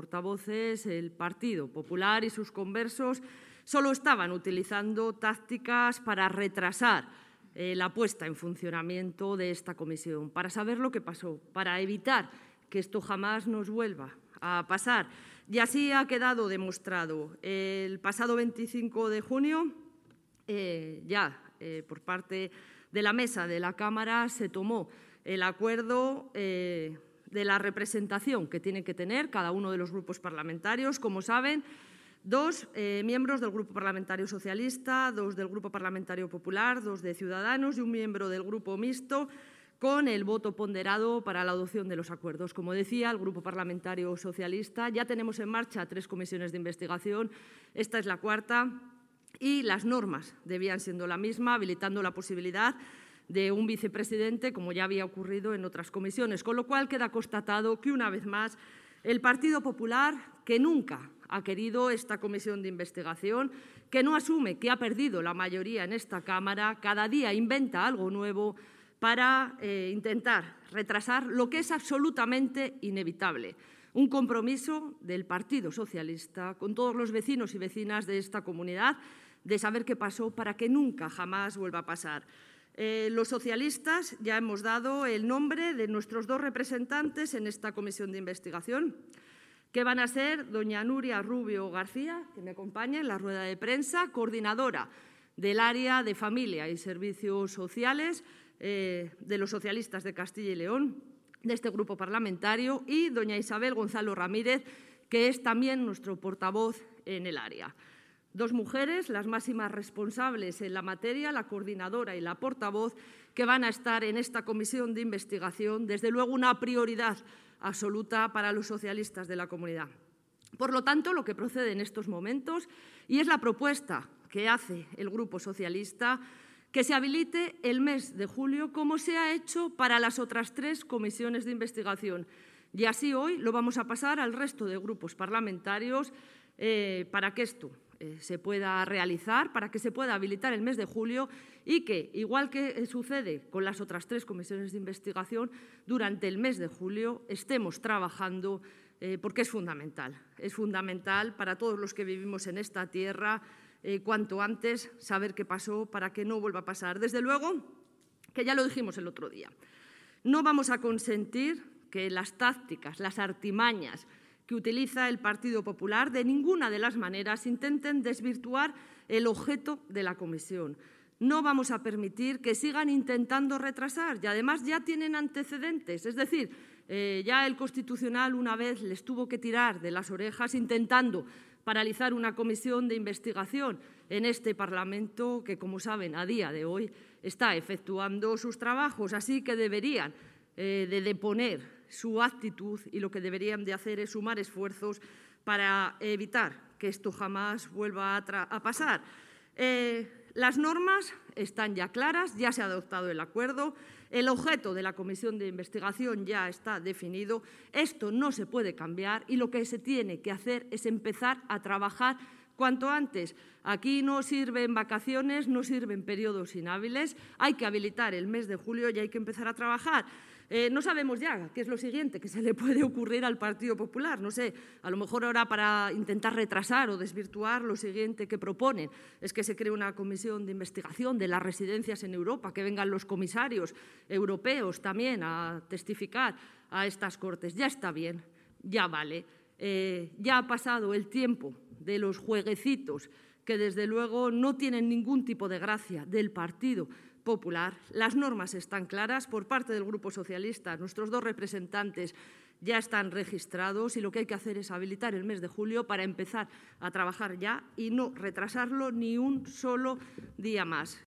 portavoces, el Partido Popular y sus conversos solo estaban utilizando tácticas para retrasar la puesta en funcionamiento de esta comisión, para saber lo que pasó, para evitar que esto jamás nos vuelva a pasar. Y así ha quedado demostrado. El pasado 25 de junio, por parte de la mesa de la Cámara, se tomó el acuerdo de la representación que tiene que tener cada uno de los grupos parlamentarios. Como saben, 2 miembros del Grupo Parlamentario Socialista, 2 del Grupo Parlamentario Popular, 2 de Ciudadanos y un miembro del Grupo Mixto, con el voto ponderado para la adopción de los acuerdos. Como decía, el Grupo Parlamentario Socialista ya tenemos en marcha 3 comisiones de investigación, esta es la 4ª, y las normas debían siendo la misma, habilitando la posibilidad de un vicepresidente, como ya había ocurrido en otras comisiones, con lo cual queda constatado que, una vez más, el Partido Popular, que nunca ha querido esta comisión de investigación, que no asume que ha perdido la mayoría en esta Cámara, cada día inventa algo nuevo para intentar retrasar lo que es absolutamente inevitable, un compromiso del Partido Socialista con todos los vecinos y vecinas de esta comunidad de saber qué pasó para que nunca jamás vuelva a pasar. Los socialistas ya hemos dado el nombre de nuestros 2 representantes en esta comisión de investigación, que van a ser doña Nuria Rubio García, que me acompaña en la rueda de prensa, coordinadora del área de Familia y Servicios Sociales de los socialistas de Castilla y León, de este grupo parlamentario, y doña Isabel Gonzalo Ramírez, que es también nuestro portavoz en el área. 2 mujeres, las máximas responsables en la materia, la coordinadora y la portavoz, que van a estar en esta comisión de investigación, desde luego una prioridad absoluta para los socialistas de la comunidad. Por lo tanto, lo que procede en estos momentos, y es la propuesta que hace el Grupo Socialista, que se habilite el mes de julio, como se ha hecho para las otras 3 comisiones de investigación. Y así hoy lo vamos a pasar al resto de grupos parlamentarios para que esto se pueda realizar, para que se pueda habilitar el mes de julio y que, igual que sucede con las otras 3 comisiones de investigación, durante el mes de julio estemos trabajando porque es fundamental para todos los que vivimos en esta tierra, cuanto antes saber qué pasó para que no vuelva a pasar. Desde luego, que ya lo dijimos el otro día, no vamos a consentir que las tácticas, las artimañas que utiliza el Partido Popular de ninguna de las maneras intenten desvirtuar el objeto de la comisión. No vamos a permitir que sigan intentando retrasar y además ya tienen antecedentes, es decir, ya el Constitucional una vez les tuvo que tirar de las orejas intentando paralizar una comisión de investigación en este Parlamento que, como saben, a día de hoy está efectuando sus trabajos, así que deberían de deponer su actitud y lo que deberían de hacer es sumar esfuerzos para evitar que esto jamás vuelva a pasar. Las normas están ya claras, ya se ha adoptado el acuerdo, el objeto de la comisión de investigación ya está definido, esto no se puede cambiar y lo que se tiene que hacer es empezar a trabajar cuanto antes. Aquí no sirven vacaciones, no sirven periodos inhábiles, hay que habilitar el mes de julio y hay que empezar a trabajar. No sabemos ya qué es lo siguiente que se le puede ocurrir al Partido Popular. No sé, a lo mejor ahora para intentar retrasar o desvirtuar lo siguiente que proponen es que se cree una comisión de investigación de las residencias en Europa, que vengan los comisarios europeos también a testificar a estas Cortes. Ya está bien, ya vale. Ya ha pasado el tiempo de los jueguecitos que desde luego no tienen ningún tipo de gracia del Partido Popular. Las normas están claras por parte del Grupo Socialista. Nuestros 2 representantes ya están registrados y lo que hay que hacer es habilitar el mes de julio para empezar a trabajar ya y no retrasarlo ni un solo día más.